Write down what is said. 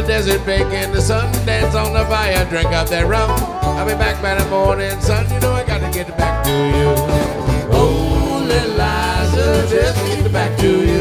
the desert, baking the sun, dance on the fire, drink up that rum. I'll be back by the morning sun, you know I gotta get back to you. Oh, little Liza, just get back to you.